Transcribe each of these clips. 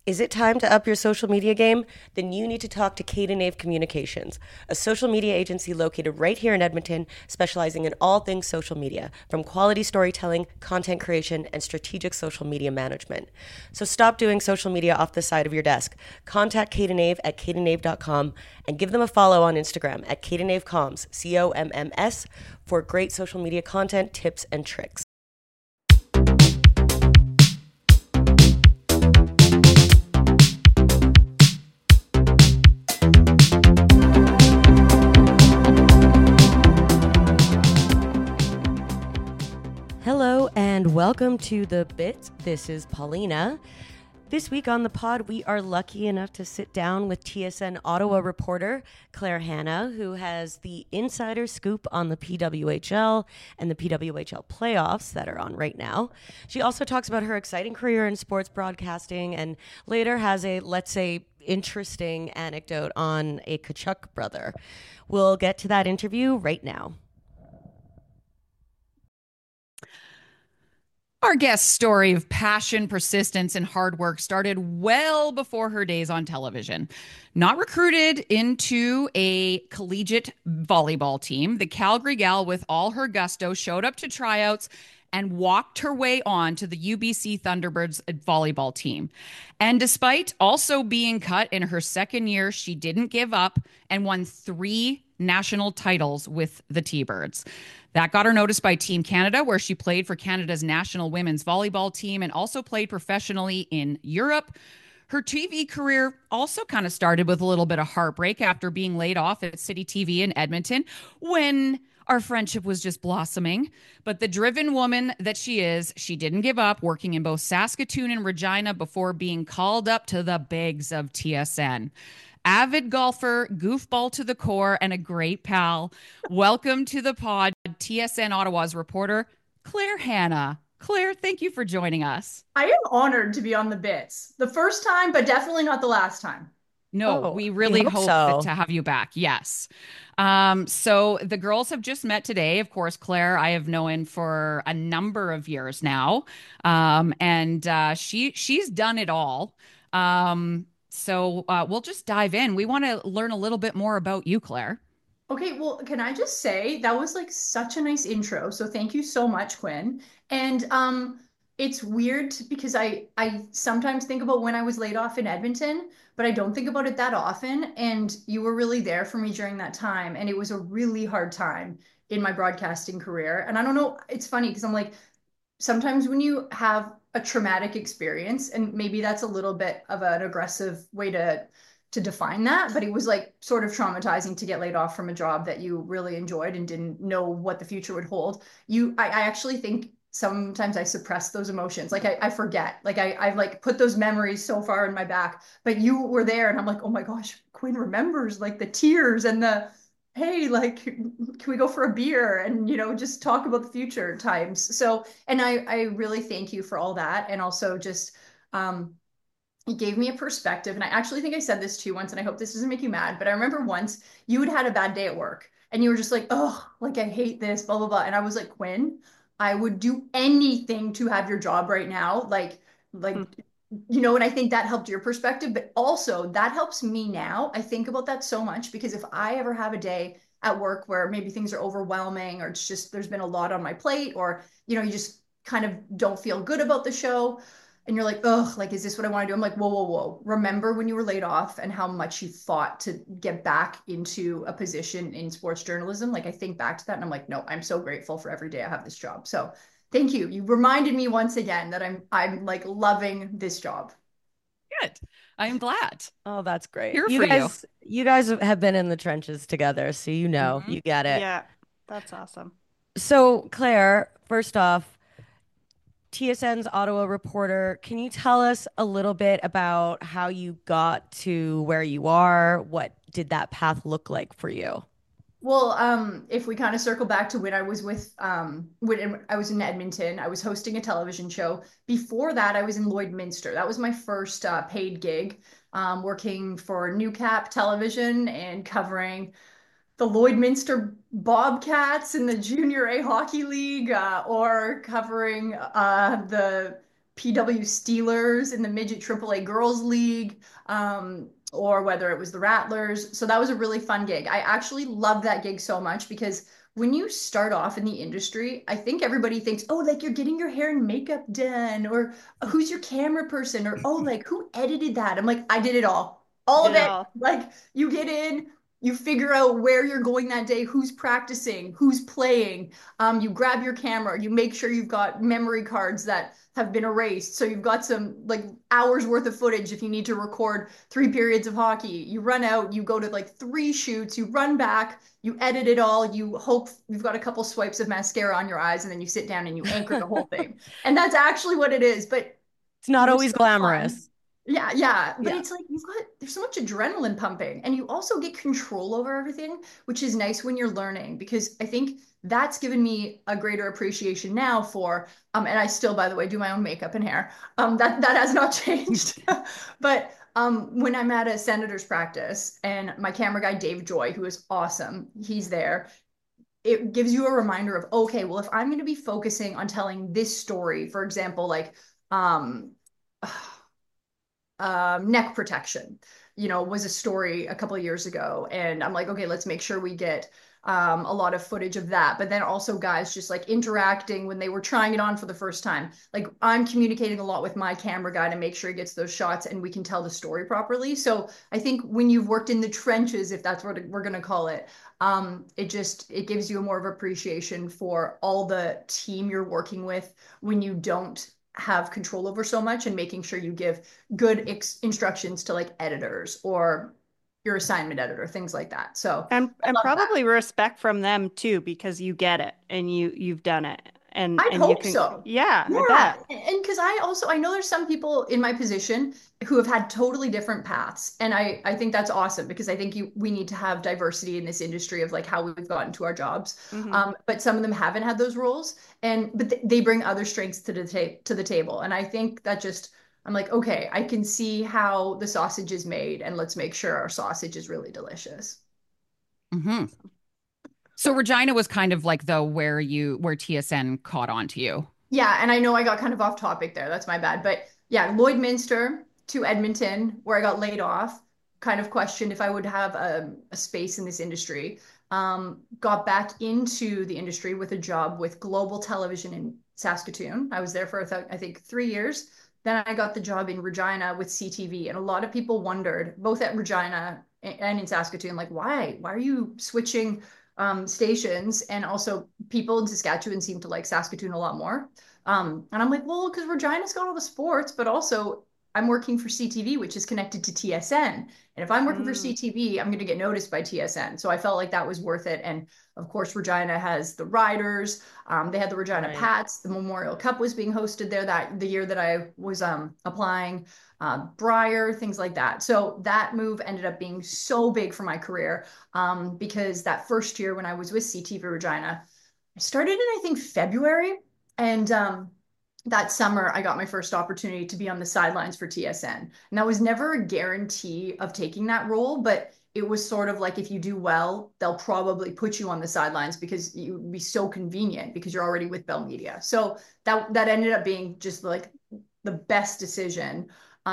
Is it time to up your social media game? Then you need to talk to Kate and Ave Communications, a social media agency located right here in Edmonton, specializing in all things social media, from quality storytelling, content creation, and strategic social media management. So stop doing social media off the side of your desk. Contact Kate and Ave at kateandave.com and give them a follow on Instagram at Kate and Ave Comms, COMMS, for great social media content, tips, and tricks. Hello and welcome to The Bit. This is Paulina. This week on the pod, we are lucky enough to sit down with TSN Ottawa reporter Claire Hanna, who has the insider scoop on the PWHL and the PWHL playoffs that are on right now. She also talks about her exciting career in sports broadcasting and later has a, let's say, interesting anecdote on a Tkachuk brother. We'll get to that interview right now. Our guest's story of passion, persistence, and hard work started well before her days on television. Not recruited into a collegiate volleyball team, the Calgary gal, with all her gusto, showed up to tryouts and walked her way on to the UBC Thunderbirds volleyball team. And despite also being cut in her second year, she didn't give up and won 3 national titles with the T-Birds. That got her noticed by Team Canada, where she played for Canada's national women's volleyball team and also played professionally in Europe. Her TV career also kind of started with a little bit of heartbreak after being laid off at City TV in Edmonton when our friendship was just blossoming. But the driven woman that she is, she didn't give up, working in both Saskatoon and Regina before being called up to the bigs of TSN. Avid golfer, goofball to the core, and a great pal. Welcome to the pod, TSN Ottawa's reporter, Claire Hanna. Claire, thank you for joining us. I am honored to be on the bits. The first time, but definitely not the last time. No, we really hope to have you back. Yes. So the girls have just met today. Of course, Claire, I have known for a number of years now. She's done it all. So we'll just dive in. We want to learn a little bit more about you, Claire. Okay, well, can I just say that was like such a nice intro. So thank you so much, Quinn. And it's weird because I sometimes think about when I was laid off in Edmonton, but I don't think about it that often. And you were really there for me during that time, and it was a really hard time in my broadcasting career. And I don't know, it's funny because I'm like, sometimes when you have a traumatic experience, and maybe that's a little bit of an aggressive way to define that, but it was like sort of traumatizing to get laid off from a job that you really enjoyed and didn't know what the future would hold. I actually think sometimes I suppress those emotions. Like I forget, like I've like put those memories so far in my back, but you were there and I'm like, oh my gosh, Quinn remembers like the tears and the, hey, like, can we go for a beer and, just talk about the future times. So, and I really thank you for all that. And also just, it gave me a perspective. And I actually think I said this to you once, and I hope this doesn't make you mad, but I remember once you had a bad day at work and you were just like, oh, like I hate this, blah, blah, blah. And I was like, Quinn, I would do anything to have your job right now. Like, and I think that helped your perspective, but also that helps me now. I think about that so much because if I ever have a day at work where maybe things are overwhelming or it's just there's been a lot on my plate or you just kind of don't feel good about the show and you're like, ugh, like, is this what I want to do? I'm like, whoa, whoa, whoa. Remember when you were laid off and how much you fought to get back into a position in sports journalism? Like, I think back to that and I'm like, no, I'm so grateful for every day I have this job. So thank you. You reminded me once again that I'm like loving this job. Good. I am glad. Oh, that's great. Here for you. You guys have been in the trenches together, so you get it. Yeah, that's awesome. So, Claire, first off, TSN's Ottawa reporter, can you tell us a little bit about how you got to where you are? What did that path look like for you? Well, if we kind of circle back to when I was when I was in Edmonton, I was hosting a television show. Before that, I was in Lloydminster. That was my first paid gig, working for Newcap Television and covering the Lloydminster Bobcats in the Junior A Hockey League, or covering the PW Steelers in the midget AAA girls league, or whether it was the Rattlers. So that was a really fun gig. I actually loved that gig so much because when you start off in the industry, I think everybody thinks, oh, like you're getting your hair and makeup done, or who's your camera person, or oh, like who edited that? I'm like, I did it all Did of it it. all. Like you get in, you figure out where you're going that day, who's practicing, who's playing. You grab your camera, you make sure you've got memory cards that have been erased. So you've got some like hours worth of footage if you need to record 3 periods of hockey. You run out, you go to like 3 shoots, you run back, you edit it all, you hope you've got a couple swipes of mascara on your eyes, and then you sit down and you anchor the whole thing. And that's actually what it is. But It's not it was always so glamorous. fun. Yeah. But Yeah. it's like there's so much adrenaline pumping, and you also get control over everything, which is nice when you're learning, because I think that's given me a greater appreciation now for, and I still, by the way, do my own makeup and hair. That has not changed. But when I'm at a senator's practice and my camera guy, Dave Joy, who is awesome, he's there, it gives you a reminder of, okay, well, if I'm going to be focusing on telling this story, for example, like, um, neck protection, was a story a couple of years ago. And I'm like, okay, let's make sure we get a lot of footage of that. But then also guys just like interacting when they were trying it on for the first time. Like I'm communicating a lot with my camera guy to make sure he gets those shots and we can tell the story properly. So I think when you've worked in the trenches, if that's what we're going to call it, it gives you a more of appreciation for all the team you're working with when you don't have control over so much, and making sure you give good instructions to like editors or your assignment editor, things like that. So And I love that. probably respect from them too, because you get it and you've done it. I And you hope can, so. yeah, I Yeah. bet. And because I know there's some people in my position who have had totally different paths. And I think that's awesome, because I think we need to have diversity in this industry of like how we've gotten to our jobs. Hmm. But some of them haven't had those roles, but they bring other strengths to the table. And I think that just, I'm like, okay, I can see how the sausage is made, and let's make sure our sausage is really delicious. Hmm. So Regina was kind of like though where TSN caught on to you. Yeah, and I know I got kind of off topic there. That's my bad. But yeah, Lloydminster to Edmonton, where I got laid off, kind of questioned if I would have a space in this industry. Got back into the industry with a job with Global Television in Saskatoon. I was there for, I think, 3 years. Then I got the job in Regina with CTV. And a lot of people wondered, both at Regina and in Saskatoon, like, why? Why are you switching stations? And also, people in Saskatchewan seem to like Saskatoon a lot more. And I'm like, well, because Regina's got all the sports, but also I'm working for CTV, which is connected to TSN. And if I'm working for Mm, CTV, I'm going to get noticed by TSN. So I felt like that was worth it. And of course, Regina has the Riders. They had the Regina Right. Pats. The Memorial Cup was being hosted there the year that I was applying. Briar, things like that. So that move ended up being so big for my career, because that first year when I was with CTV Regina, I started in, I think, February. And that summer, I got my first opportunity to be on the sidelines for TSN. And that was never a guarantee of taking that role, but it was sort of like, if you do well, they'll probably put you on the sidelines because it would be so convenient because you're already with Bell Media. So that ended up being just like the best decision.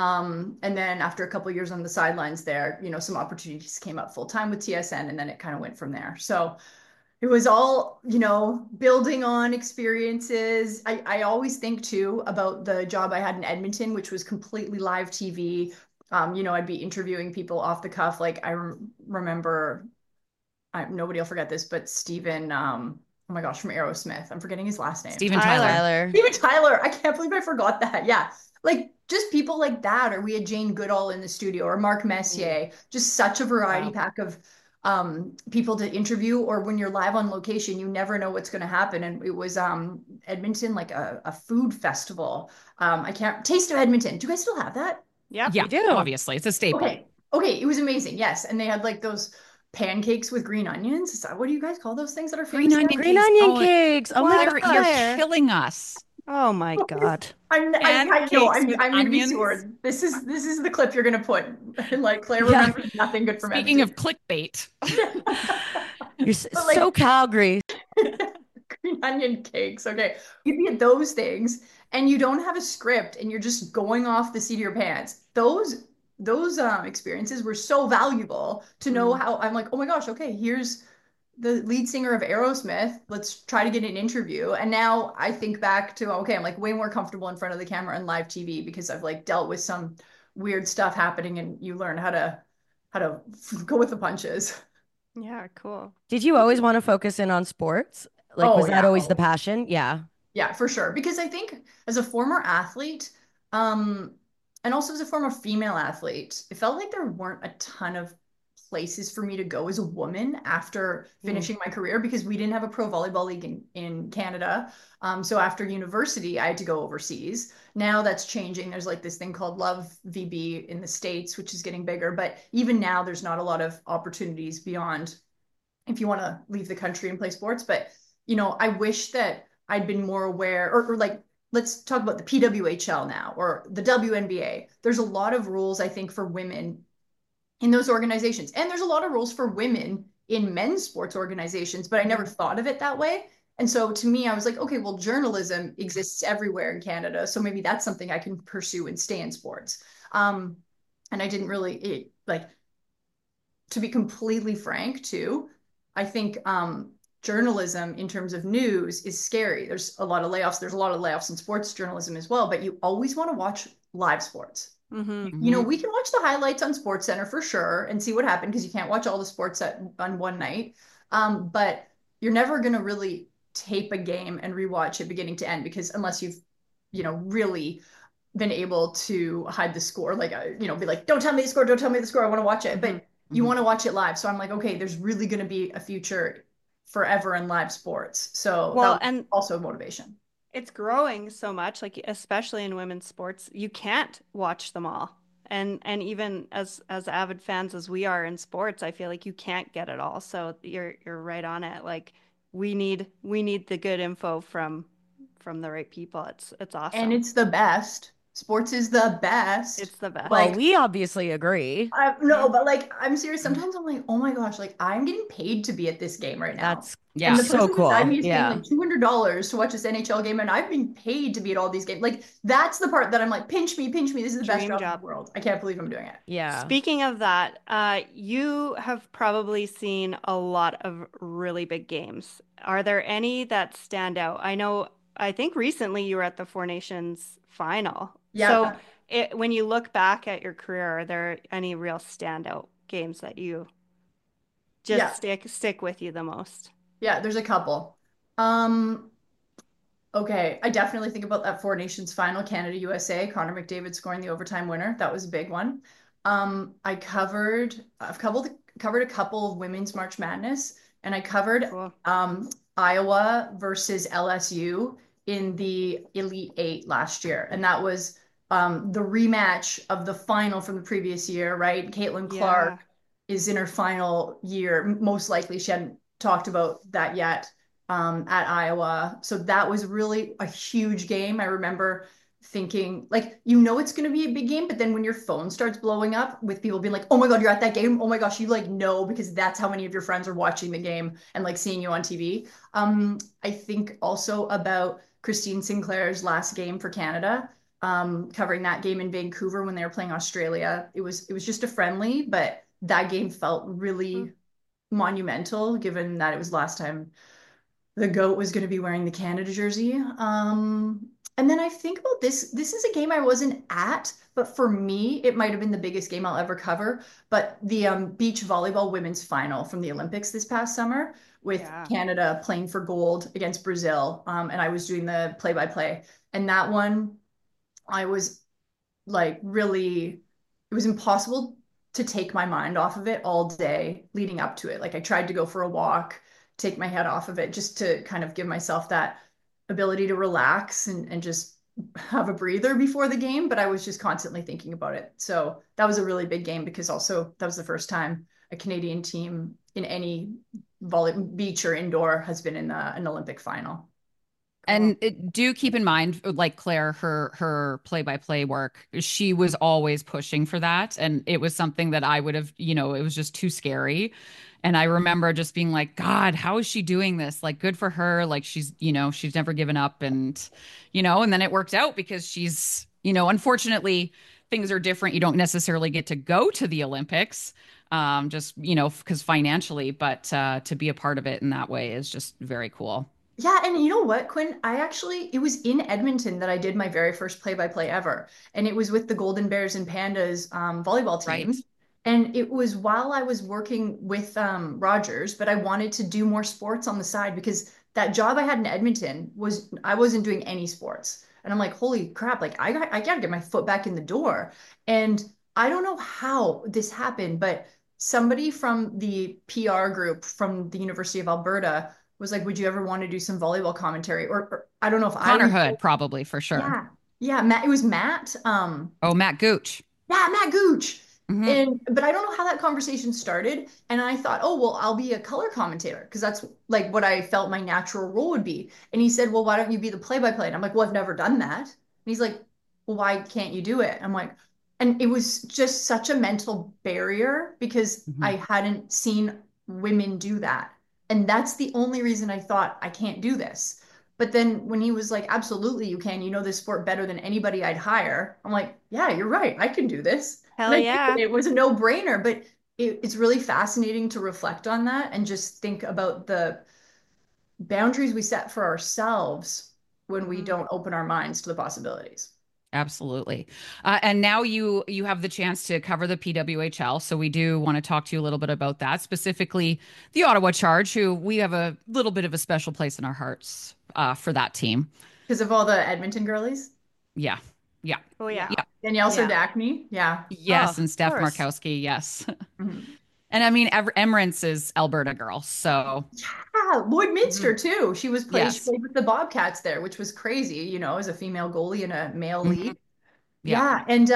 And then after a couple of years on the sidelines there, some opportunities came up full time with TSN, and then it kind of went from there. So it was all, building on experiences. I always think too about the job I had in Edmonton, which was completely live TV. I'd be interviewing people off the cuff. Like remember, nobody will forget this, but Steven, oh my gosh, from Aerosmith. I'm forgetting his last name. Steven Tyler. Tyler. Tyler. Steven Tyler. I can't believe I forgot that. Yeah. Like just people like that. Or we had Jane Goodall in the studio, or Mark Messier. Just such a variety Wow. pack of people to interview. Or when you're live on location, you never know what's going to happen. And it was Edmonton, like a food festival. I can't Taste of Edmonton. Do you guys still have that? yep. Yeah, We do. obviously. It's a staple. Okay, it was amazing. Yes, and they had like those pancakes with green onions. Is that, what do you guys call those things that are Green famous there? onion Green cakes. onion Oh, cakes. Oh my Claire, gosh. you're killing us. Oh my God. I know Pancakes with I'm gonna be onions. sore. This is the clip you're gonna put. Like Claire remembers nothing good from Speaking of Edmonton. clickbait. You're But like so Calgary. green onion cakes. Okay. You'd be at those things and you don't have a script and you're just going off the seat of your pants. Those experiences were so valuable to know Mm. how I'm like, oh my gosh, okay, here's the lead singer of Aerosmith. Let's try to get an interview. And now I think back to, okay, I'm like way more comfortable in front of the camera and live TV because I've like dealt with some weird stuff happening and you learn how to go with the punches. Yeah, cool. Did you always want to focus in on sports? Like, Oh was that yeah. always the passion? Yeah. Yeah, for sure. Because I think as a former athlete, um, and also as a former female athlete, it felt like there weren't a ton of places for me to go as a woman after Mm. finishing my career because we didn't have a pro volleyball league in Canada. So after university, I had to go overseas. Now that's changing. There's like this thing called Love VB in the States, which is getting bigger. But even now, there's not a lot of opportunities beyond if you want to leave the country and play sports. But, I wish that I'd been more aware or like, let's talk about the PWHL now or the WNBA. There's a lot of rules, I think, for women in those organizations. And there's a lot of rules for women in men's sports organizations, but I never thought of it that way. And so to me, I was like, okay, well, journalism exists everywhere in Canada. So maybe that's something I can pursue and stay in sports. And I didn't really like, to be completely frank, too, I think journalism in terms of news is scary. There's a lot of layoffs. There's a lot of layoffs in sports journalism as well, but you always want to watch live sports. Mm-hmm. Mhm. We can watch the highlights on Sports Center for sure and see what happened because you can't watch all the sports on one night. But you're never going to really tape a game and rewatch it beginning to end because unless you've, really been able to hide the score, like, be like, don't tell me the score, don't tell me the score, I want to watch it. Mm-hmm. But you want to watch it live. So I'm like, okay, there's really going to be a future forever in live sports. So that Well, was and also a motivation. it's growing so much, like especially in women's sports, you can't watch them all. And even as avid fans as we are in sports, I feel like you can't get it all. So you're right on it. Like we need the good info from the right people. It's And awesome. it's the best. Sports is the best. It's the Well, Like, best. we obviously agree. no, but like, I'm serious. Sometimes I'm like, oh my gosh, like I'm getting paid to be at this game right now. That's And Yeah. the so person beside cool. me is paying Yeah. like $200 to watch this NHL game, and I've been paid to be at all these games. Like, that's the part that I'm like, pinch me, pinch me. This is the best Dream job in the job. world. I can't believe I'm doing it. Yeah. Speaking of that, you have probably seen a lot of really big games. Are there any that stand out? I think recently you were at the Four Nations final. So Yeah, when you look back at your career, are there any real standout games that you just yeah, stick with you the most? yeah. There's a couple. Um, Okay, I definitely think about that Four Nations final, Canada USA, Connor McDavid scoring the overtime winner. That was a big one. I've covered a couple of women's March Madness, and I covered Cool. Iowa versus LSU in the Elite Eight last year, and that was the rematch of the final from the previous year, right? Caitlin Yeah. Clark is in her final year. Most likely, she hadn't talked about that yet at Iowa. So that was really a huge game. I remember thinking, like, it's going to be a big game, but then when your phone starts blowing up with people being like, oh my God, you're at that game. Oh my gosh, you like know because that's how many of your friends are watching the game and like seeing you on TV. I think also about Christine Sinclair's last game for Canada. Covering that game in Vancouver when they were playing Australia. It was just a friendly, but that game felt Mm. really monumental given that it was last time the goat was going to be wearing the Canada jersey. And then I think about this. This is a game I wasn't at, but for me, it might have been the biggest game I'll ever cover. But the beach volleyball women's final from the Olympics this past summer with Yeah. Canada playing for gold against Brazil. And I was doing the play-by-play. And that one, I was like really, it was impossible to take my mind off of it all day leading up to it. Like I tried to go for a walk, take my head off of it just to kind of give myself that ability to relax and just have a breather before the game. But I was just constantly thinking about it. So that was a really big game because also that was the first time a Canadian team in any volley beach or indoor has been in an Olympic final. Cool. Do keep in mind, like Claire, her play-by-play work, she was always pushing for that, and it was something that I would have, it was just too scary. And I remember just being like, God, how is she doing this? Like, good for her. Like, she's never given up, and then it worked out because unfortunately, things are different. You don't necessarily get to go to the Olympics, just because financially, but to be a part of it in that way is just very cool. Yeah, and you know what, Quinn? It was in Edmonton that I did my very first play-by-play ever. And it was with the Golden Bears and Pandas volleyball Right. team. And it was while I was working with Rogers, but I wanted to do more sports on the side because that job I had in Edmonton was I wasn't doing any sports. And I'm like, holy crap, like I gotta get my foot back in the door. And I don't know how this happened, but somebody from the PR group from the University of Alberta was like, would you ever want to do some volleyball commentary? Or I don't know if I Connor reached Hood, probably for sure. yeah. Yeah, Matt, it was Matt. Oh, Matt Gooch. Yeah, Matt Gooch. Hmm. And but I don't know how that conversation started. And I thought, oh, well, I'll be a color commentator because that's like what I felt my natural role would be. And he said, well, why don't you be the play-by-play? And I'm like, well, I've never done that. And he's like, well, why can't you do it? I'm like, and it was just such a mental barrier because Hmm. I hadn't seen women do that. And that's the only reason I thought I can't do this. But then when he was like, absolutely, you can, you know this sport better than anybody I'd hire. I'm like, yeah, you're right. I can do this. And Hell I did it. yeah. It was a no-brainer, but it's really fascinating to reflect on that and just think about the boundaries we set for ourselves when we Mhm. don't open our minds to the possibilities. Absolutely. And now you have the chance to cover the PWHL. So we do want to talk to you a little bit about that, specifically the Ottawa Charge, who we have a little bit of a special place in our hearts for that team. Because of all the Edmonton girlies. Yeah. Yeah. Oh yeah. Yeah. Yeah. Danielle Yeah. Serdachny. Yeah. Oh, Yes. of And Steph course. Markowski. Yes. Mhm. And I mean, Emirates is Alberta girl. So Yeah. Lloyd Minster mhm. too. She Yes. played with the Bobcats there, which was crazy, as a female goalie in a male Mhm. league. Yeah. Yeah, and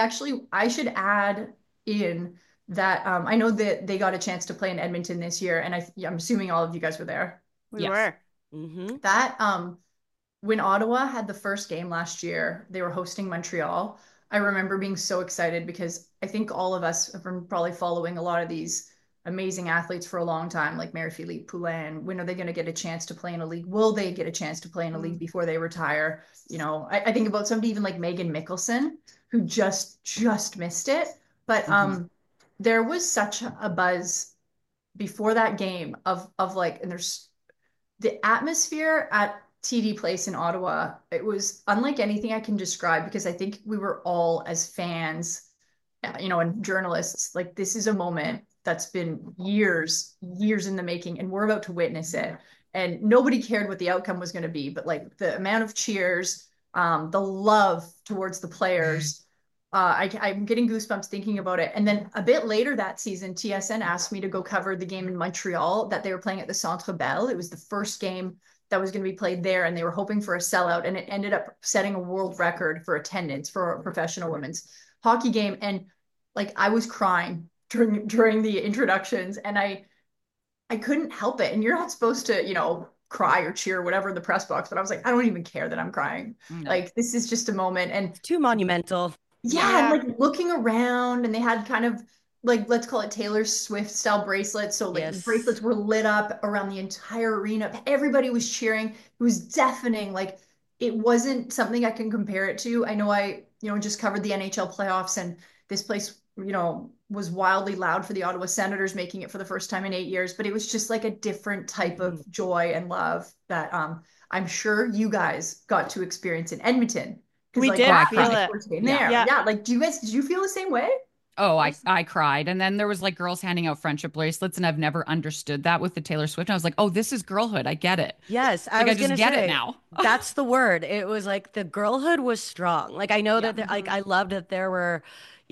I should add in that I know that they got a chance to play in Edmonton this year, and I'm assuming all of you guys were there. We Yes. were. Mm-hmm. That when Ottawa had the first game last year, they were hosting Montreal. I remember being so excited because I think all of us have been probably following a lot of these amazing athletes for a long time, like Mary-Philippe Poulin. When are they going to get a chance to play in a league? Will they get a chance to play in a league Mm. before they retire? I think about somebody even like Megan Mickelson, who just missed it. But Hmm. there was such a buzz before that game of like, and there's the atmosphere at TD Place in Ottawa. It was unlike anything I can describe because I think we were all as fans, and journalists, like this is a moment that's been years in the making, and we're about to witness it. And nobody cared what the outcome was going to be, but like the amount of cheers, the love towards the players. I'm getting goosebumps thinking about it. And then a bit later that season, TSN asked me to go cover the game in Montreal that they were playing at the Centre Bell. It was the first game that was going to be played there, and they were hoping for a sellout, and it ended up setting a world record for attendance for a professional women's hockey game. And like I was crying during the introductions, and I couldn't help it. And you're not supposed to, cry or cheer or whatever in the press box, but I was like, I don't even care that I'm crying. No. Like this is just a moment. And Too monumental. yeah, and Yeah. like looking around, and they had kind of like, let's call it Taylor Swift style bracelets. So like the Yes. bracelets were lit up around the entire arena. Everybody was cheering. It was deafening. Like it wasn't something I can compare it to. I know just covered the NHL playoffs, and this place, was wildly loud for the Ottawa Senators making it for the first time in 8 years, but it was just like a different type of Mhm. joy and love that I'm sure you guys got to experience in Edmonton. Because We like Oh, did I that was feel my cried. it. first game Yeah. there. Yeah. Yeah, like did you feel the same way? Oh, I cried. And then there was like girls handing out friendship bracelets, and I've never understood that with the Taylor Swift. And I was like, oh, this is girlhood. I get it. Yes, I Like I was just gonna get it say now. that's the word. It was like the girlhood was strong. Like I know Yeah. that like Mhm. I loved that there were,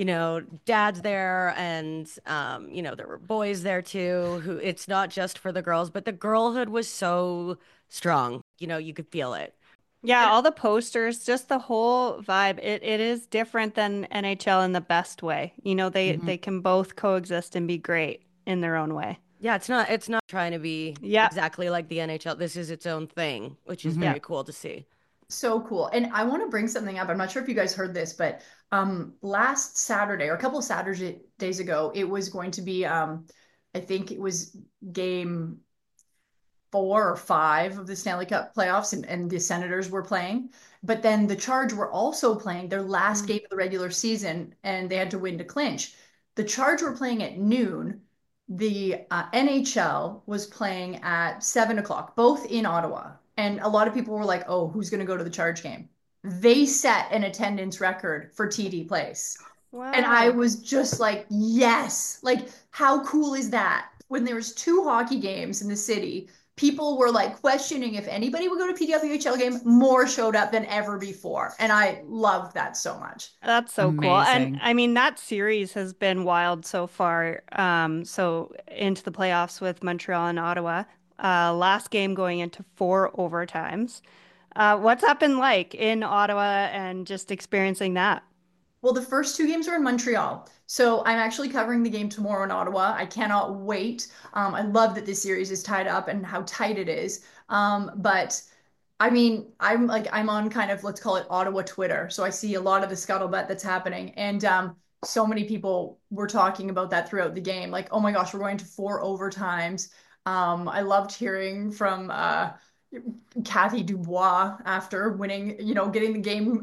dads there and there were boys there too who it's not just for the girls, but the girlhood was so strong. You could feel it. Yeah, And all the posters, just the whole vibe. It is different than NHL in the best way. They Mhm. they can both coexist and be great in their own way. Yeah, it's not trying to be Yep. exactly like the NHL. This is its own thing, which is Yeah. very cool to see. So cool. And I want to bring something up. I'm not sure if you guys heard this, but last Saturday or a couple of Saturdays ago, it was going to be I think it was game 4 or 5 of the Stanley Cup playoffs, and the Senators were playing. But then the Charge were also playing their last Mm. game of the regular season, and they had to win to clinch. The Charge were playing at noon. The NHL was playing at 7 o'clock, both in Ottawa. And a lot of people were like, oh, who's going to go to the Charge game? They set an attendance record for TD Place. And I Wow. was just like, yes, like how cool is that? When there was 2 hockey games in the city, people were like questioning if anybody would go to PWHL game, more showed up than ever before. And I loved that so much. That's so cool. And Amazing. I mean, that series has been wild so far. So into the playoffs with Montreal and Ottawa. Last game going into 4 overtimes. What's that been like in Ottawa and just experiencing that? Well, the first 2 games are in Montreal. So I'm actually covering the game tomorrow in Ottawa. I cannot wait. I love that this series is tied up and how tight it is. But I mean, I'm on kind of, let's call it Ottawa Twitter. So I see a lot of the scuttlebutt that's happening. And so many people were talking about that throughout the game. Like, oh my gosh, we're going to 4 overtimes. I loved hearing from Kathy Dubois after winning, getting the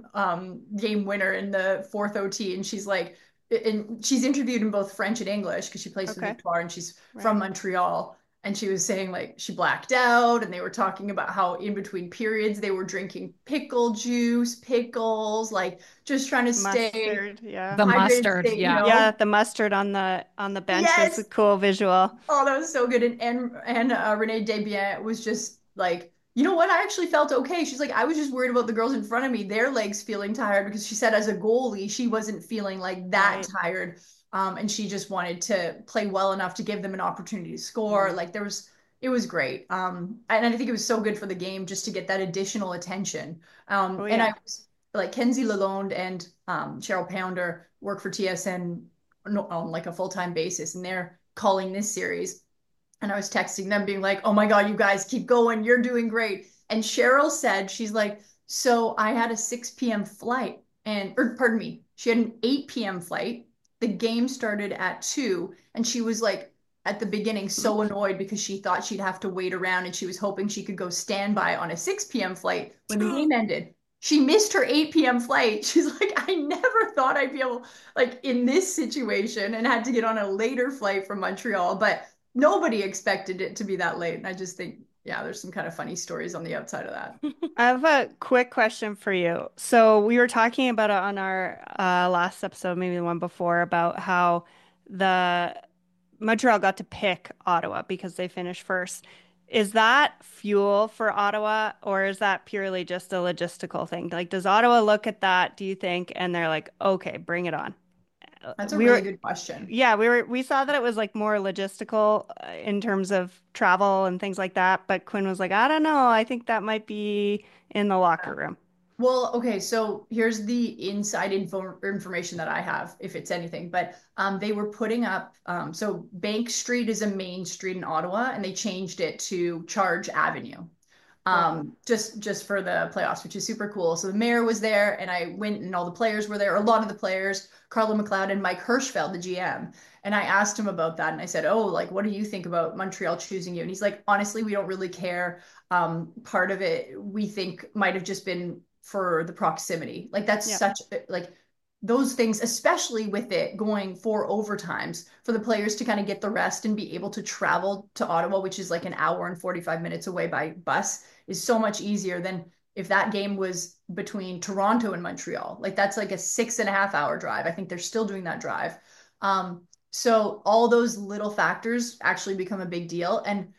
game winner in the fourth OT. And she's like, and she's interviewed in both French and English because she plays for Okay. Victoire and she's from Right. Montreal. And she was saying like she blacked out, and they were talking about how in between periods they were drinking pickle juice, pickles, like just trying to stay Mustard. Yeah. The hydrated, mustard. stay, Yeah. Yeah. The mustard on the bench was a Yes. cool visual. Oh, that was so good. And Renee Debian was just like, you know what? I actually felt okay. She's like, I was just worried about the girls in front of me, their legs feeling tired, because she said as a goalie, she wasn't feeling like that Right. tired. And she just wanted to play well enough to give them an opportunity to score. Mm. Like it was great. And I think it was so good for the game just to get that additional attention. Oh And I yeah. was like Kenzie Lalonde and Cheryl Pounder work for TSN on like a full-time basis, and they're calling this series. And I was texting them being like, oh my God, you guys keep going. You're doing great. And Cheryl said, she's like, so I had a 6 p.m. flight, or pardon me, she had an 8 p.m. flight. The game started at 2. And she was like, at the beginning, so annoyed because she thought she'd have to wait around, and she was hoping she could go standby on a 6 p.m. flight when the game ended. She missed her 8 p.m. flight. She's like, I never thought I'd be able, like, in this situation, and had to get on a later flight from Montreal. But nobody expected it to be that late. And I just think, yeah, there's some kind of funny stories on the outside of that. I have a quick question for you. So we were talking about it on our last episode, maybe the one before, about how the Montreal got to pick Ottawa because they finished first. Is that fuel for Ottawa, or is that purely just a logistical thing? Like, does Ottawa look at that, do you think, and they're like, okay, bring it on? That's a We really were, good question. yeah, we saw that it was like more logistical in terms of travel and things like that. But Quinn was like, I don't know. I think that might be in the locker room. Well, okay, so here's the inside information that I have, if it's anything. But they were putting up, so Bank Street is a main street in Ottawa, and they changed it to Charge Avenue, Right. just for the playoffs, which is super cool. So the mayor was there, and I went, and all the players were there, a lot of the players, Carla McLeod and Mike Hirschfeld, the GM. And I asked him about that, and I said, "Oh, like, what do you think about Montreal choosing you?" And he's like, "Honestly, we don't really care. Part of it we think might have just been for the proximity. Like that's Yeah. such like those things, especially with it going 4 overtimes, for the players to kind of get the rest and be able to travel to Ottawa, which is like an hour and 45 minutes away by bus, is so much easier than if that game was between Toronto and Montreal. Like that's like a 6.5 hour drive. I think they're still doing that drive. So all those little factors actually become a big deal. And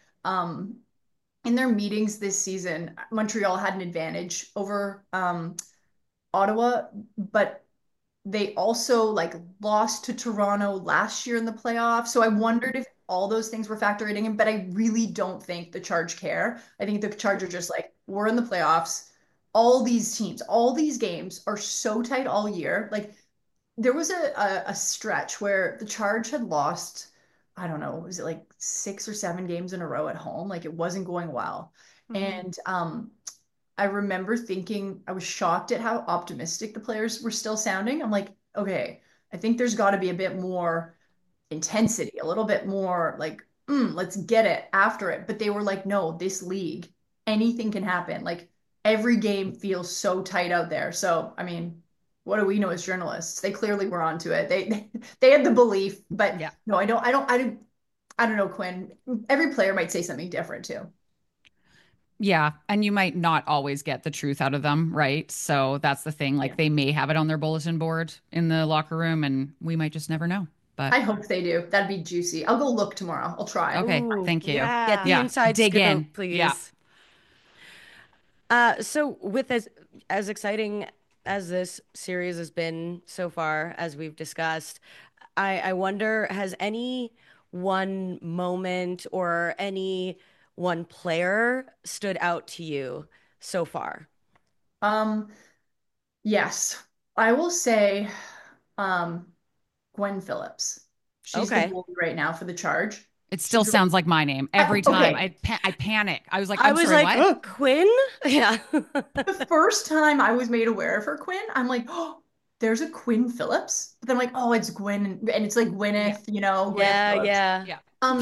in their meetings this season, Montreal had an advantage over Ottawa, but they also like lost to Toronto last year in the playoffs. So I wondered if all those things were factoring in, but I really don't think the Charge care. I think the Charge are just like, we're in the playoffs. All these teams, all these games are so tight all year. Like there was a stretch where the Charge had lost I don't know, was it like 6 or 7 games in a row at home? Like it wasn't going well. Mhm. And I remember thinking I was shocked at how optimistic the players were still sounding. I'm like, okay, I think there's got to be a bit more intensity, a little bit more like, let's get it after it. But they were like, no, this league, anything can happen. Like every game feels so tight out there. So, I mean, what do we know as journalists? They clearly were onto it. They had the belief, but Yeah. no, I don't know, Quinn. Every player might say something different too. Yeah, and you might not always get the truth out of them, right? So that's the thing. Like Yeah. they may have it on their bulletin board in the locker room, and we might just never know. But I hope they do. That'd be juicy. I'll go look tomorrow. I'll try. okay, Ooh, thank you. get Yeah. the Yeah, inside dig scoop, in. Yeah. please. So with as exciting as this series has been so far, as we've discussed, I wonder, has any one moment or any one player stood out to you so far? Um, yes, I will say, um, Gwen Phillips. She's the Okay. goalie right now for the Charge. It still She's really, sounds like my name every time. okay. I panic. I was like, I I'm was sorry, like, what? Quinn? Yeah. The first time I was made aware of her, Quinn, I'm like, oh, there's a Quinn Phillips. But then I'm like, oh, it's Gwen, and it's like Yeah. Gwyneth, Gwyneth Yeah, Phillips. yeah. Yeah.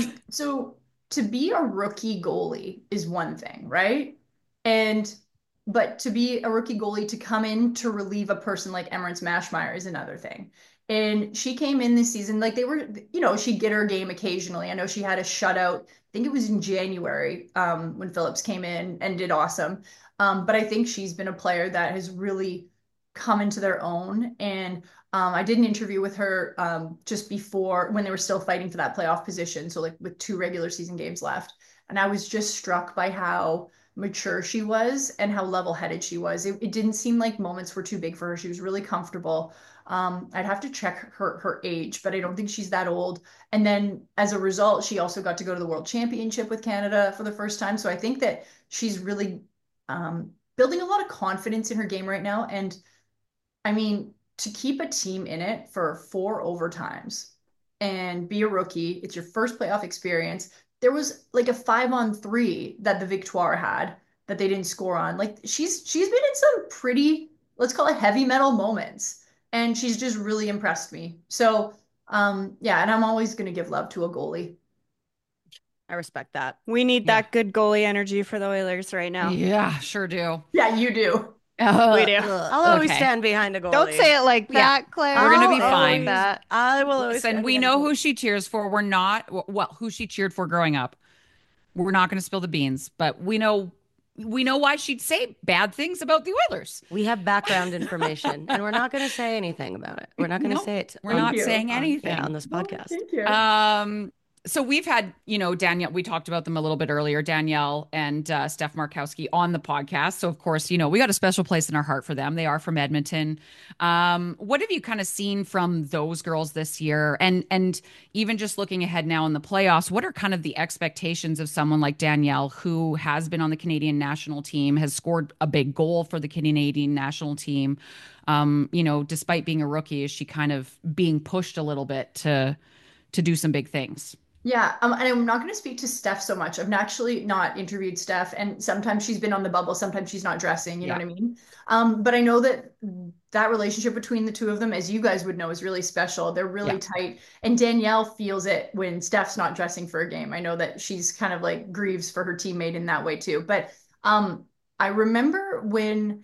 So to be a rookie goalie is one thing, right? And but to be a rookie goalie to come in to relieve a person like Emirates Mashmeyer is another thing. And she came in this season like they were, she'd get her game occasionally. I know she had a shutout. I think it was in January when Phillips came in and did awesome. But I think she's been a player that has really come into their own. And I did an interview with her just before when they were still fighting for that playoff position. So, like with 2 regular season games left. And I was just struck by how mature she was and how level headed she was. It didn't seem like moments were too big for her. She was really comfortable. I'd have to check her age, but I don't think she's that old. And then as a result, she also got to go to the World Championship with Canada for the first time. So I think that she's really building a lot of confidence in her game right now. And I mean, to keep a team in it for 4 overtimes and be a rookie, it's your first playoff experience. There was like a 5-on-3 that the Victoire had that they didn't score on. Like she's been in some pretty, let's call it heavy metal moments, and she's just really impressed me. So yeah, and I'm always gonna give love to a goalie. I respect that. We need Yeah. that good goalie energy for the Oilers right now. Yeah, sure do. Yeah, you do. We do. I'll always Okay. stand behind a goalie. Don't say it like Yeah. that, Claire. We're gonna be Don't say it like fine. that. I will always Listen, stand we behind a know goalie. who she cheers for. We're not, well, who she cheered for growing up. We're not going to spill the beans, but we know why she'd say bad things about the Oilers. We have background information, and we're not going to say anything about it. We're not going to No, say it we're Thank not you. saying on anything. this Oh, podcast. thank you. So we've had, Danielle, we talked about them a little bit earlier, Danielle and Steph Markowski on the podcast. So of course, we got a special place in our heart for them. They are from Edmonton. What have you kind of seen from those girls this year? And even just looking ahead now in the playoffs, what are kind of the expectations of someone like Danielle, who has been on the Canadian national team, has scored a big goal for the Canadian national team? Despite being a rookie, is she kind of being pushed a little bit to do some big things? Yeah, and I'm not going to speak to Steph so much. I've actually not interviewed Steph, and sometimes she's been on the bubble, sometimes she's not dressing, you know Yeah. what I mean? But I know that relationship between the two of them, as you guys would know, is really special. They're really Yeah. tight, and Danielle feels it when Steph's not dressing for a game. I know that she's kind of like grieves for her teammate in that way too. But I remember when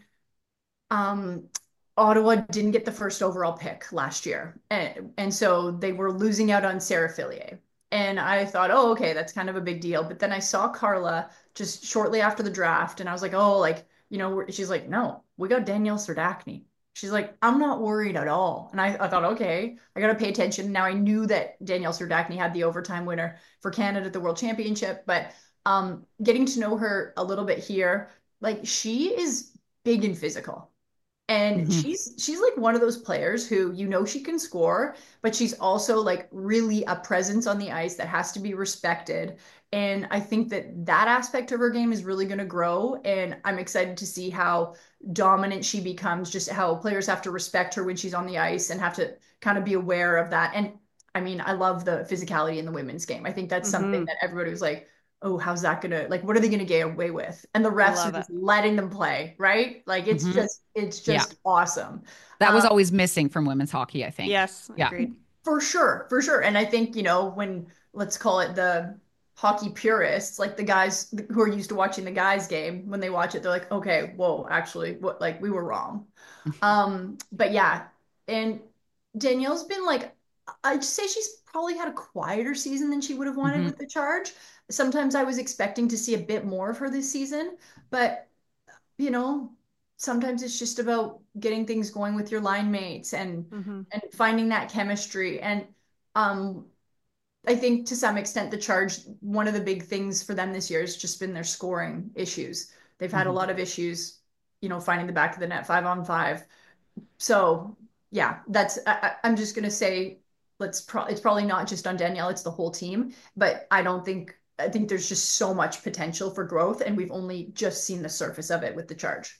um, Ottawa didn't get the first overall pick last year. And so they were losing out on Sarah Fillier. And I thought, oh, okay, that's kind of a big deal. But then I saw Carla just shortly after the draft, and I was like, oh, like, she's like, no, we got Danielle Serdachny. She's like, I'm not worried at all. And I thought, okay, I got to pay attention. Now I knew that Danielle Serdachny had the overtime winner for Canada at the World Championship, but getting to know her a little bit here, like she is big and physical. And Mhm. she's like one of those players who she can score, but she's also like really a presence on the ice that has to be respected. And I think that aspect of her game is really going to grow. And I'm excited to see how dominant she becomes, just how players have to respect her when she's on the ice and have to kind of be aware of that. And I mean, I love the physicality in the women's game. I think that's something Hmm. that everybody was like, oh, how's that gonna, like, what are they gonna get away with? And the I refs are love it. just letting them play, right? Like Hmm. it's Yeah. just awesome. That was Um, always missing from women's hockey, I think. Yes, Yeah. agreed. for sure, for sure. And I think, when let's call it the hockey purists, like the guys who are used to watching the guys game, when they watch it, they're like, okay, whoa, actually, what, like we were wrong. But yeah, and Danielle's been like, I'd say she's probably had a quieter season than she would have wanted Hmm. with the charge. Sometimes I was expecting to see a bit more of her this season, but you know, sometimes it's just about getting things going with your line mates Hmm. and finding that chemistry. And um I think to some extent the charge, one of the big things for them this year has just been their scoring issues. They've had a Hmm. lot of issues, finding the back of the net 5-on-5. So yeah, I'm just gonna say it's probably not just on Danielle, it's the whole team. But I think there's just so much potential for growth, and we've only just seen the surface of it with the charge.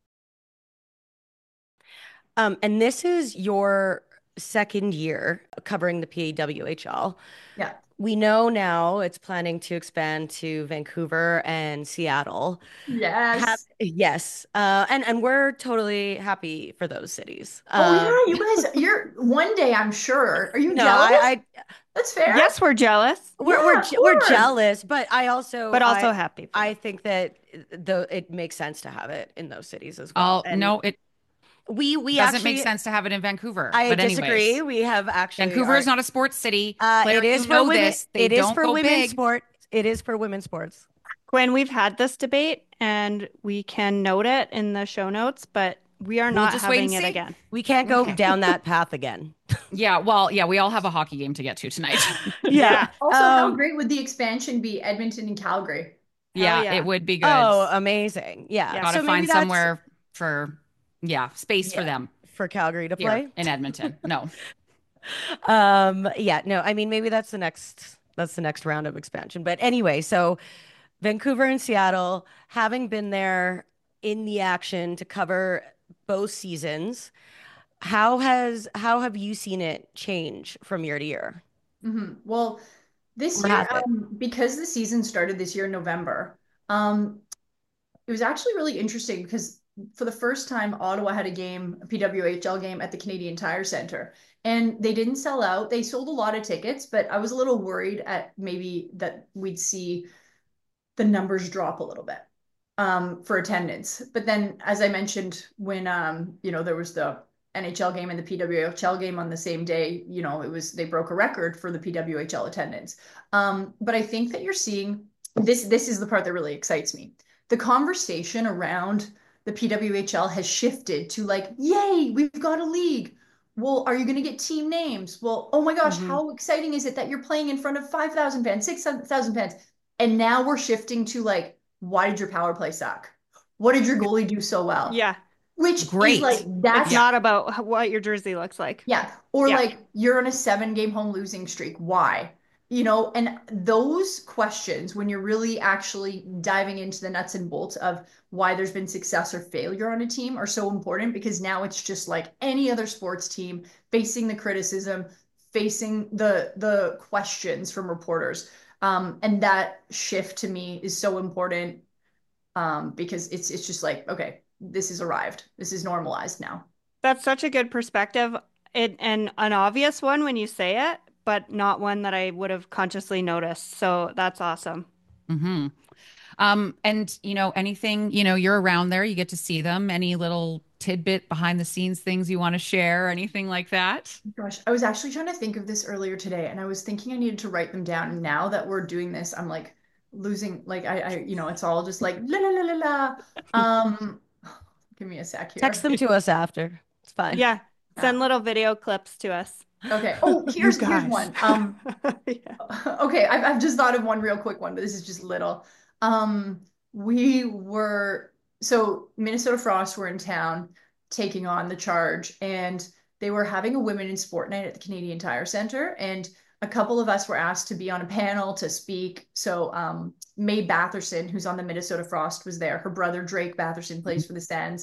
And this is your second year covering the PWHL. Yeah. We know now it's planning to expand to Vancouver and Seattle. Yes. Yes, and we're totally happy for those cities. Oh yeah, you guys, you're one day, I'm sure. Are you No, jealous? I That's fair. Yes, we're jealous, Yeah, of we're course. jealous, but I also but also happy for I them. think that it makes sense to have it in those cities as well. Oh, And no, it we doesn't make actually sense to have it in Vancouver. I But disagree. anyways, We have actually Vancouver is our not a sports city. Claire, it is you for know women. this. They It is don't for go women's big. sport. It is for women's sports. Gwen, we've had this debate and we can note it in the show notes, but we are We'll not just wait and having it see. again. We can't go Okay. down that path again. Yeah, well, yeah, we all have a hockey game to get to tonight. Yeah. Yeah. Also, how great would the expansion be, Edmonton and Calgary? Hell Yeah, it yeah. would be good. Oh, amazing. Yeah. Yeah. Got to So maybe find that's somewhere for, yeah, space for yeah, them for Calgary to here play. in Edmonton. No. Yeah, no, I mean maybe that's the next round of expansion. But anyway, so Vancouver and Seattle, having been there in the action to cover both seasons, how have you seen it change from year to year? Well, this Or year, has it? because the season started this year in November, um, it was actually really interesting because for the first time, Ottawa had a PWHL game at the Canadian Tire Center, and they didn't sell out. They sold a lot of tickets, but I was a little worried at maybe that we'd see the numbers drop a little bit for attendance. But then, as I mentioned, when there was the NHL game and the PWHL game on the same day, they broke a record for the PWHL attendance. But I think that you're seeing this. This is the part that really excites me. The conversation around the PWHL has shifted to like, yay, we've got a league. Well, are you going to get team names? Well, oh my gosh, Hmm. how exciting is it that you're playing in front of 5,000 fans, 6,000 fans? And now we're shifting to like, why did your power play suck? What did your goalie do so well? Yeah. Which is like, Great. It's that's, Yeah. not about what your jersey looks like. yeah. Or Yeah. like, you're on a 7 game home losing streak. Why? And those questions, when you're really actually diving into the nuts and bolts of why there's been success or failure on a team, are so important because now it's just like any other sports team facing the criticism, facing the questions from reporters. And that shift to me is so important because it's just like, okay, this has arrived. This is normalized now. That's such a good perspective. And an obvious one when you say it, but not one that I would have consciously noticed. So that's awesome. Hmm. And anything, you're around there, you get to see them. Any little tidbit behind the scenes things you want to share, anything like that? Gosh, I was actually trying to think of this earlier today, and I was thinking I needed to write them down. And now that we're doing this, I'm like losing, like it's all just like la la la la la. Um, give me a sec Text here. them to us after. It's fine. Yeah. Yeah. Send little video clips to us. Okay. Oh, You here's guys. one. Yeah. Okay, I've just thought of one real quick one, but this is just little. Um, we were so Minnesota Frost were in town taking on the charge, and they were having a women in sport night at the Canadian Tire Center, and a couple of us were asked to be on a panel to speak. So Mae Batherson, who's on the Minnesota Frost, was there. Her brother Drake Batherson plays for the Sens.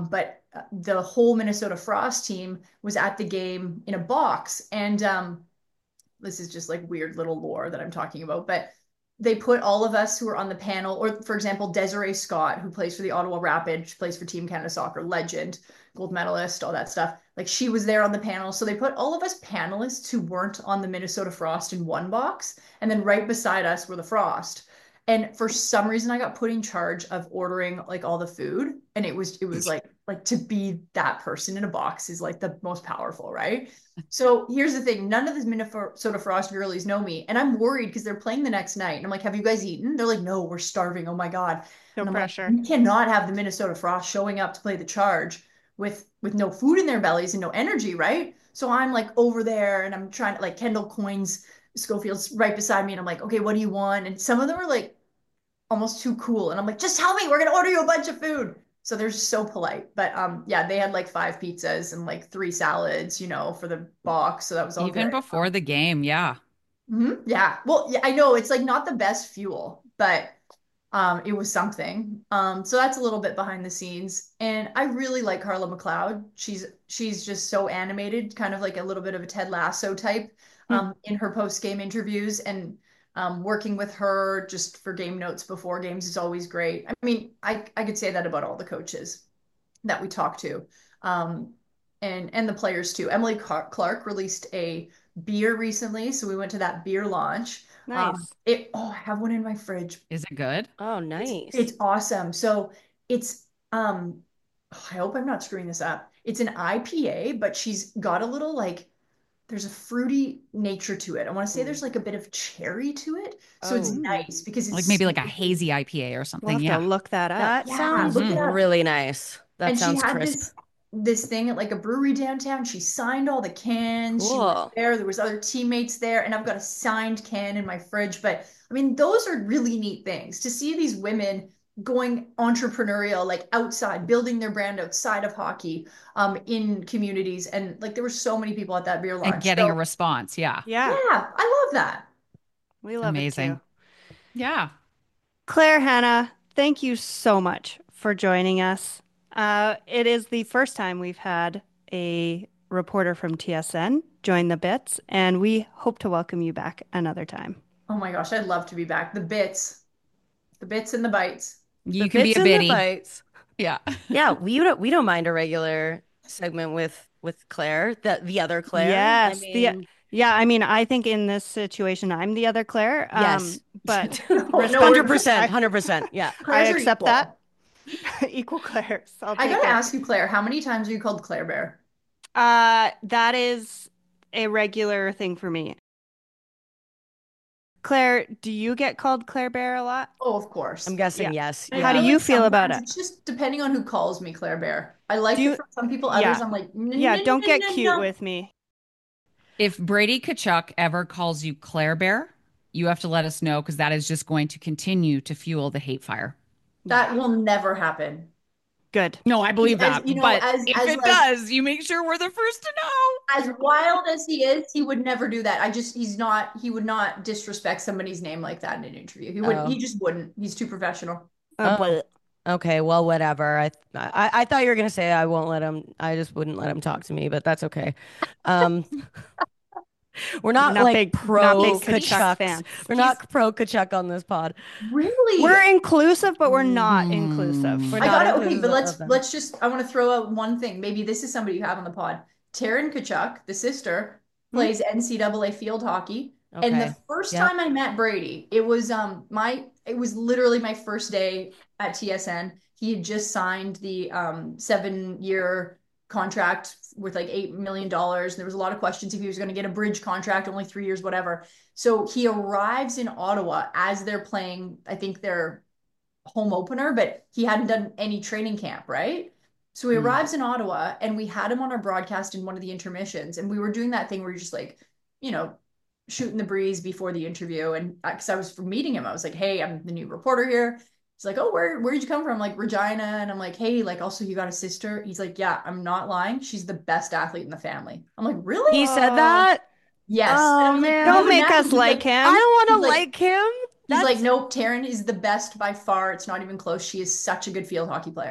But the whole Minnesota Frost team was at the game in a box, and this is just like weird little lore that I'm talking about, but they put all of us who are on the panel, or for example, Desiree Scott, who plays for the Ottawa Rapid, she plays for Team Canada Soccer, legend, gold medalist, all that stuff. Like she was there on the panel. So they put all of us panelists who weren't on the Minnesota Frost in one box. And then right beside us were the Frost. And for some reason I got put in charge of ordering like all the food. And it was like to be that person in a box is like the most powerful, right? So here's the thing. None of the Minnesota Frost girlies know me. And I'm worried because they're playing the next night. And I'm like, have you guys eaten? They're like, no, we're starving. Oh my God. No And I'm like, pressure. you cannot have the Minnesota Frost showing up to play the charge with no food in their bellies and no energy, right? So I'm like over there and I'm trying to like Kendall Coyne's Schofield's right beside me. And I'm like, okay, what do you want? And some of them are like almost too cool. And I'm like, just tell me, we're gonna order you a bunch of food. So they're just so polite. But yeah, they had like 5 pizzas and like 3 salads, for the box. So that was all Even good. before the game, yeah. Yeah. Well, yeah, I know it's like not the best fuel, but it was something. So that's a little bit behind the scenes. And I really like Carla McLeod. She's just so animated, kind of like a little bit of a Ted Lasso type in her post-game interviews. And working with her just for game notes before games is always great. I mean, I could say that about all the coaches that we talk to. And the players too. Emily Clark released a beer recently, so we went to that beer launch. Nice. I have one in my fridge. Is it good? Oh, It's, nice. it's awesome. So it's I hope I'm not screwing this up. It's an IPA, but she's got a little like there's a fruity nature to it. I want to say there's like a bit of cherry to it. So it's Oh, nice because Like it's maybe like a hazy IPA or We'll something. have to Yeah. look that up. that Yeah, sounds look it up. really nice. That And she sounds had crisp. this thing at like a brewery downtown. She signed all the cans. She was Cool. there. There was other teammates there, and I've got a signed can in my fridge. But I mean, those are really neat things to see these women going entrepreneurial, like outside, building their brand outside of hockey, in communities. And like there were so many people at that beer And launch. getting a So response. Yeah. yeah, Yeah, I love that. we love it Amazing. too. Yeah. Claire Hannah, thank you so much for joining us. It is the first time we've had a reporter from TSN join the bits, and we hope to welcome you back another time. Oh my gosh, I'd love to be back. The bits and the bites. You The can be bits a and the biddy. bites. Yeah. Yeah, we don't mind a regular segment with Claire, the other Claire. I Yes, mean, I mean, I think in this situation, I'm the other Claire. yes. But No, we're 100%, 100%. Yeah. I Claire's are accept equal. that. Equal Claires. I'll I take gotta it. ask you, Claire, how many times are you called Claire Bear? That is a regular thing for me. Claire, do you get called Claire Bear a lot? Oh, of course. I'm guessing Yeah. yes. And I How do feel you like feel about sometimes it? it's just depending on who calls me Claire Bear. I like Do it you, for some people, others yeah, I'm like, no, yeah, no, don't no, get no, cute no. with me. If Brady Kachuk ever calls you Claire Bear, you have to let us know because that is just going to continue to fuel the hate fire. That will never happen. Good. No, I believe As that. you know, But as if as it like does, you make sure we're the first to know. as wild as he is, he would never do that. He would not disrespect somebody's name like that in an interview. Oh. He just wouldn't. He's too professional. Oh. But Okay, well, whatever. I thought you were gonna say I won't let him. I just wouldn't let him talk to me, but that's okay. Um, we're not not like big, pro not big Kachuk Kachucks. fans. We're not pro Kachuk on this pod. Really? We're inclusive, but we're not inclusive. We're I not got it. Okay, inclusive but of them. let's just I want to throw out one thing. Maybe this is somebody you have on the pod. Taryn Kachuk, the sister, plays NCAA field hockey. And the Okay. first Yep. time I met Brady, it was literally my first day at TSN. He had just signed the 7-year contract with like $8 million. And there was a lot of questions if he was going to get a bridge contract, only 3 years, whatever. So he arrives in Ottawa as they're playing, I think their home opener, but he hadn't done any training camp, right? So he arrives in Ottawa and we had him on our broadcast in one of the intermissions. And we were doing that thing where you're just like, you know, shooting the breeze before the interview. And because I was meeting him, I was like, hey, I'm the new reporter here. He's like, oh, where did you come from? I'm like, Regina. And I'm like, hey, like, also, you got a sister? He's like, yeah, I'm not lying. She's the best athlete in the family. I'm like, really? He said that? Yes. And Oh, I was like, man. Don't "Even make that?" us He's like him. I don't want He's to like- like him. He's That's like, nope, Taryn is the best by far. It's not even close. She is such a good field hockey player.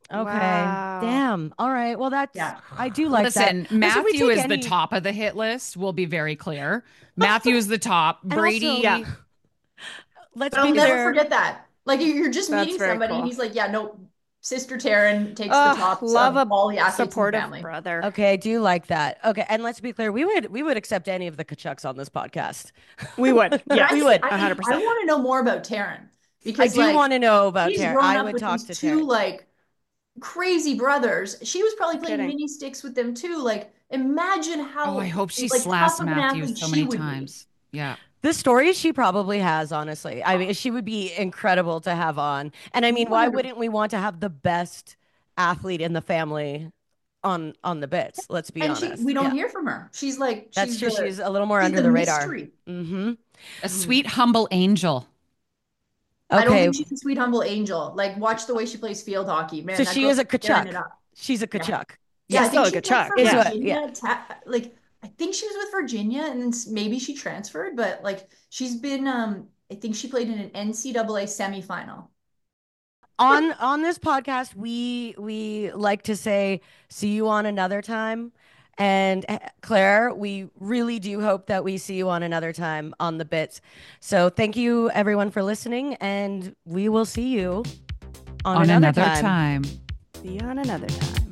Okay. Wow. Damn. All right. Well, that's Yeah. I do like Listen, that. Listen, we Matthew take is any- the top of the hit list. We'll be very clear. Matthew is the top. And Brady. also- Yeah. Let's But I'll be never clear. forget that. Like you're just That's meeting very somebody and cool. he's like, yeah, no, Sister Taryn takes the tops Love of a all the athletes in the supportive family. brother. Okay, I do like that. Okay, and let's be clear, we would accept any of the Kachucks on this podcast. We would. But Yeah, we would. 100%. I want to know more about Taryn I because do like want to know about she's Taryn. grown I up would with talk these to two Taryn. like crazy brothers. She was probably playing Kidding. mini sticks with them too. Like imagine how Oh, I hope she like slaps tough of an Matthew athlete so she many would be. times. Yeah. The stories she probably has, honestly. I mean, she would be incredible to have on. And I mean, why 100%. wouldn't we want to have the best athlete in the family on the bits? Let's be And honest. we don't Yeah. hear from her. She's like That's true. the, She's a little more she's under the the radar. mystery. Mm-hmm. A sweet, humble angel. I don't Okay. think she's a sweet humble angel. Like watch the way she plays field hockey. Man, So that she girl is a tearing it Kachuk. up. She's a Kachuk. Yeah, I She's think still a she went Kachuk, from yeah. Virginia like I think she was with Virginia and then maybe she transferred, but like she's been I think she played in an NCAA semifinal. On this podcast, we like to say see you on another time. And Claire, we really do hope that we see you on another time on the bits. So thank you everyone for listening, and we will see you on On another another time. See you on another time.